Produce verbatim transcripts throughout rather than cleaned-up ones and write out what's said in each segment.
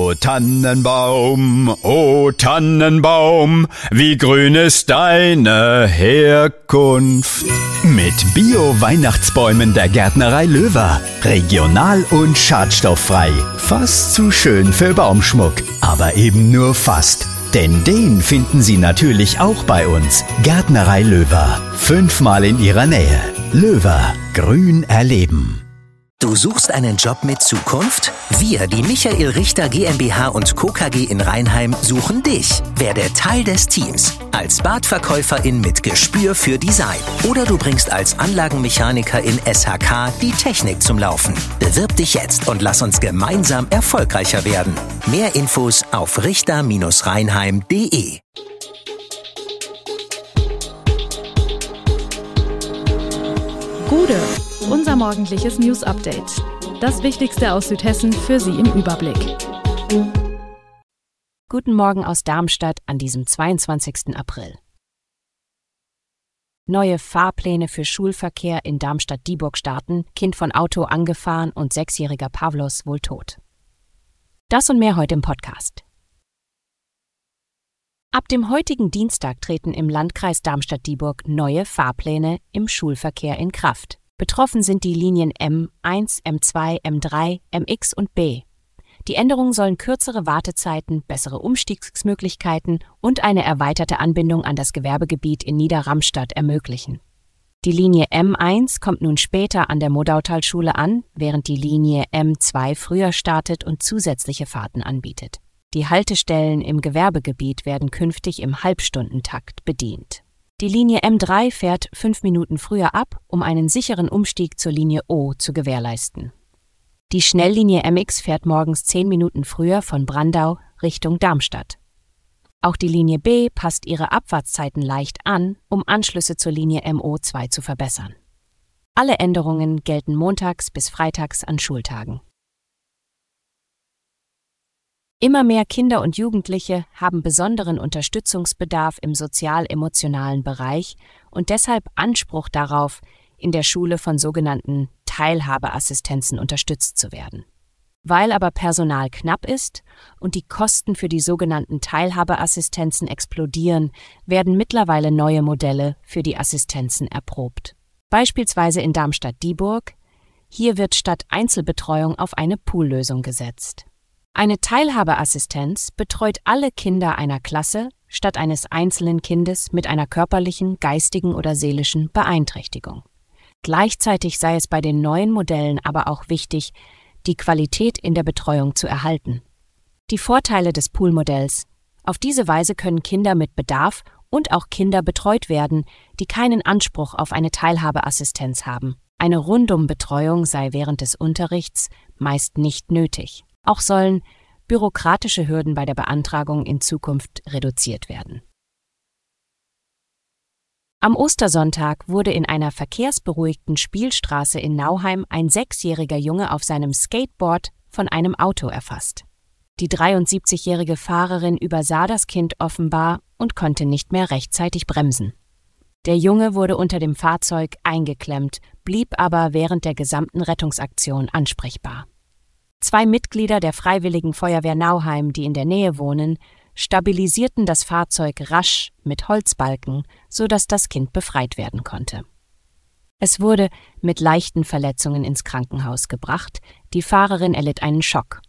O Tannenbaum, o Tannenbaum, wie grün ist deine Herkunft. Mit Bio-Weihnachtsbäumen der Gärtnerei Löwer. Regional und schadstofffrei. Fast zu schön für Baumschmuck. Aber eben nur fast. Denn den finden Sie natürlich auch bei uns. Gärtnerei Löwer. Fünfmal in Ihrer Nähe. Löwer. Grün erleben. Du suchst einen Job mit Zukunft? Wir, die Michael Richter GmbH und Co. K G in Rheinheim, suchen dich. Werde Teil des Teams. Als Badverkäuferin mit Gespür für Design. Oder du bringst als Anlagenmechaniker in S H K die Technik zum Laufen. Bewirb dich jetzt und lass uns gemeinsam erfolgreicher werden. Mehr Infos auf richter Bindestrich rheinheim punkt de. Gude, unser morgendliches News-Update. Das Wichtigste aus Südhessen für Sie im Überblick. Guten Morgen aus Darmstadt an diesem zweiundzwanzigsten April. Neue Fahrpläne für Schulverkehr in Darmstadt-Dieburg starten, Kind von Auto angefahren und sechsjähriger Pavlos wohl tot. Das und mehr heute im Podcast. Ab dem heutigen Dienstag treten im Landkreis Darmstadt-Dieburg neue Fahrpläne im Schulverkehr in Kraft. Betroffen sind die Linien M eins, M zwei, M drei, M X und B. Die Änderungen sollen kürzere Wartezeiten, bessere Umstiegsmöglichkeiten und eine erweiterte Anbindung an das Gewerbegebiet in Niederramstadt ermöglichen. Die Linie M eins kommt nun später an der Modautalschule an, während die Linie M zwei früher startet und zusätzliche Fahrten anbietet. Die Haltestellen im Gewerbegebiet werden künftig im Halbstundentakt bedient. Die Linie M drei fährt fünf Minuten früher ab, um einen sicheren Umstieg zur Linie O zu gewährleisten. Die Schnelllinie M X fährt morgens zehn Minuten früher von Brandau Richtung Darmstadt. Auch die Linie B passt ihre Abfahrtszeiten leicht an, um Anschlüsse zur Linie M O zwei zu verbessern. Alle Änderungen gelten montags bis freitags an Schultagen. Immer mehr Kinder und Jugendliche haben besonderen Unterstützungsbedarf im sozial-emotionalen Bereich und deshalb Anspruch darauf, in der Schule von sogenannten Teilhabeassistenzen unterstützt zu werden. Weil aber Personal knapp ist und die Kosten für die sogenannten Teilhabeassistenzen explodieren, werden mittlerweile neue Modelle für die Assistenzen erprobt. Beispielsweise in Darmstadt-Dieburg. Hier wird statt Einzelbetreuung auf eine Poollösung gesetzt. Eine Teilhabeassistenz betreut alle Kinder einer Klasse statt eines einzelnen Kindes mit einer körperlichen, geistigen oder seelischen Beeinträchtigung. Gleichzeitig sei es bei den neuen Modellen aber auch wichtig, die Qualität in der Betreuung zu erhalten. Die Vorteile des Poolmodells: Auf diese Weise können Kinder mit Bedarf und auch Kinder betreut werden, die keinen Anspruch auf eine Teilhabeassistenz haben. Eine Rundumbetreuung sei während des Unterrichts meist nicht nötig. Auch sollen bürokratische Hürden bei der Beantragung in Zukunft reduziert werden. Am Ostersonntag wurde in einer verkehrsberuhigten Spielstraße in Nauheim ein sechsjähriger Junge auf seinem Skateboard von einem Auto erfasst. Die dreiundsiebzigjährige Fahrerin übersah das Kind offenbar und konnte nicht mehr rechtzeitig bremsen. Der Junge wurde unter dem Fahrzeug eingeklemmt, blieb aber während der gesamten Rettungsaktion ansprechbar. Zwei Mitglieder der Freiwilligen Feuerwehr Nauheim, die in der Nähe wohnen, stabilisierten das Fahrzeug rasch mit Holzbalken, sodass das Kind befreit werden konnte. Es wurde mit leichten Verletzungen ins Krankenhaus gebracht, die Fahrerin erlitt einen Schock.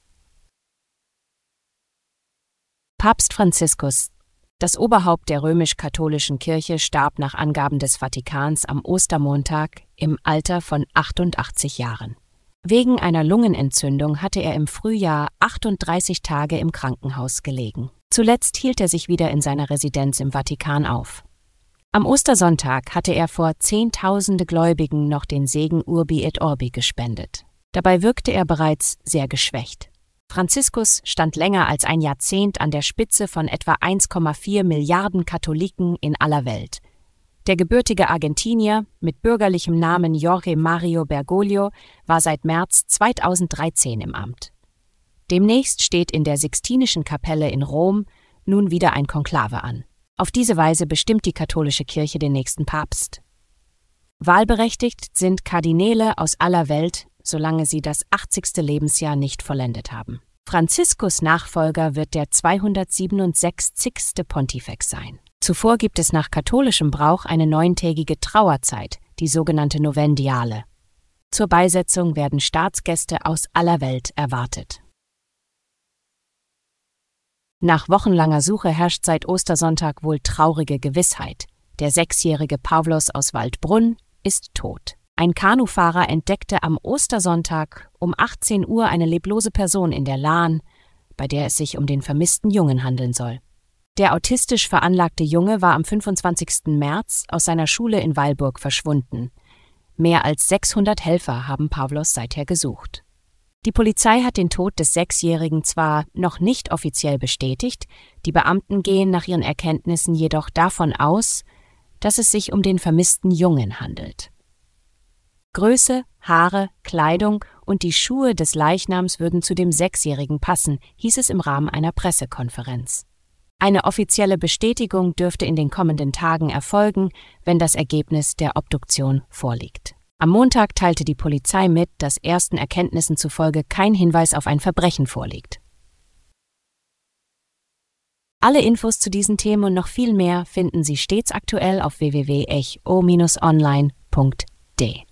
Papst Franziskus, das Oberhaupt der römisch-katholischen Kirche, starb nach Angaben des Vatikans am Ostermontag im Alter von achtundachtzig Jahren. Wegen einer Lungenentzündung hatte er im Frühjahr achtunddreißig Tage im Krankenhaus gelegen. Zuletzt hielt er sich wieder in seiner Residenz im Vatikan auf. Am Ostersonntag hatte er vor Zehntausende Gläubigen noch den Segen Urbi et Orbi gespendet. Dabei wirkte er bereits sehr geschwächt. Franziskus stand länger als ein Jahrzehnt an der Spitze von etwa eins Komma vier Milliarden Katholiken in aller Welt. Der gebürtige Argentinier mit bürgerlichem Namen Jorge Mario Bergoglio war seit März zweitausenddreizehn im Amt. Demnächst steht in der Sixtinischen Kapelle in Rom nun wieder ein Konklave an. Auf diese Weise bestimmt die katholische Kirche den nächsten Papst. Wahlberechtigt sind Kardinäle aus aller Welt, solange sie das achtzigste Lebensjahr nicht vollendet haben. Franziskus Nachfolger wird der zweihundertsiebenundsechzigste Pontifex sein. Zuvor gibt es nach katholischem Brauch eine neuntägige Trauerzeit, die sogenannte Novendiale. Zur Beisetzung werden Staatsgäste aus aller Welt erwartet. Nach wochenlanger Suche herrscht seit Ostersonntag wohl traurige Gewissheit. Der sechsjährige Pavlos aus Waldbrunn ist tot. Ein Kanufahrer entdeckte am Ostersonntag um achtzehn Uhr eine leblose Person in der Lahn, bei der es sich um den vermissten Jungen handeln soll. Der autistisch veranlagte Junge war am fünfundzwanzigsten März aus seiner Schule in Weilburg verschwunden. Mehr als sechshundert Helfer haben Pavlos seither gesucht. Die Polizei hat den Tod des Sechsjährigen zwar noch nicht offiziell bestätigt, die Beamten gehen nach ihren Erkenntnissen jedoch davon aus, dass es sich um den vermissten Jungen handelt. Größe, Haare, Kleidung und die Schuhe des Leichnams würden zu dem Sechsjährigen passen, hieß es im Rahmen einer Pressekonferenz. Eine offizielle Bestätigung dürfte in den kommenden Tagen erfolgen, wenn das Ergebnis der Obduktion vorliegt. Am Montag teilte die Polizei mit, dass ersten Erkenntnissen zufolge kein Hinweis auf ein Verbrechen vorliegt. Alle Infos zu diesen Themen und noch viel mehr finden Sie stets aktuell auf w w w punkt echo Bindestrich online punkt de.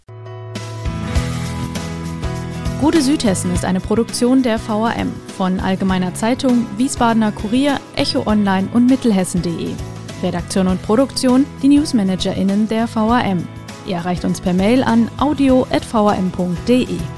Gute Südhessen ist eine Produktion der V A M von Allgemeiner Zeitung, Wiesbadener Kurier, Echo Online und Mittelhessen punkt de. Redaktion und Produktion, die NewsmanagerInnen der V A M. Ihr erreicht uns per Mail an audio at v a m punkt de.